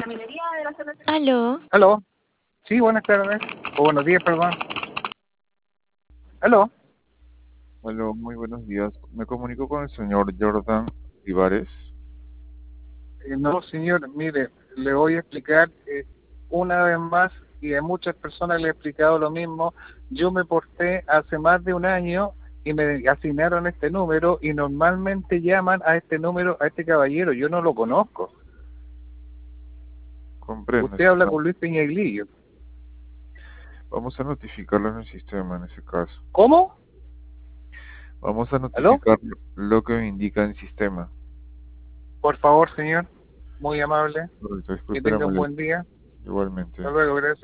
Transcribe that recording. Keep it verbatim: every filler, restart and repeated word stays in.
Aló, Aló. Sí, buenas tardes. O buenos días, perdón. Aló. Hola, muy buenos días. Me comunico con el señor Jordan Ibares. Eh, no, señor, mire, le voy a explicar eh, una vez más, y a muchas personas le he explicado lo mismo. Yo me porté hace más de un año y me asignaron este número y normalmente llaman a este número, a este caballero. Yo no lo conozco. Comprendo, Usted habla señor. con Luis Peñaglillo. Vamos a notificarlo en el sistema en ese caso. ¿Cómo? Vamos a ¿Aló? notificar lo que me indica el sistema. Por favor, señor. Muy amable. Correcto, Que disculpe la tenga un buen molestia. día. Igualmente. Hasta luego, gracias.